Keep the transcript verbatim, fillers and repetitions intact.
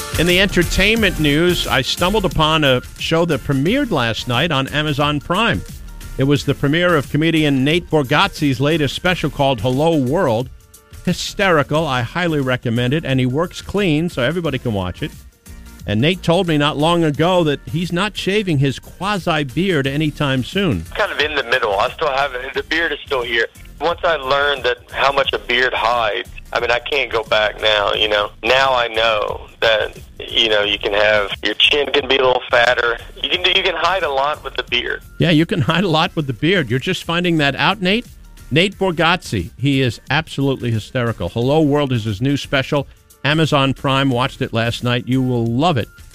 In the entertainment news, I stumbled upon a show that premiered last night on Amazon Prime. It was the premiere of comedian Nate Bargatze's latest special called Hello World. Hysterical. I highly recommend it, and he works clean, so everybody can watch it. And Nate told me not long ago that he's not shaving his quasi-beard anytime soon. Kind of in the middle. I still have it. The beard is still here. Once I learned that how much a beard hides, I mean, I can't go back now, you know. Now I know that, you know, you can have, your chin can be a little fatter. You can you can hide a lot with the beard. Yeah, you can hide a lot with the beard. You're just finding that out, Nate? Nate Bargatze. He is absolutely hysterical. Hello World is his new special. Amazon Prime. Watched it last night. You will love it.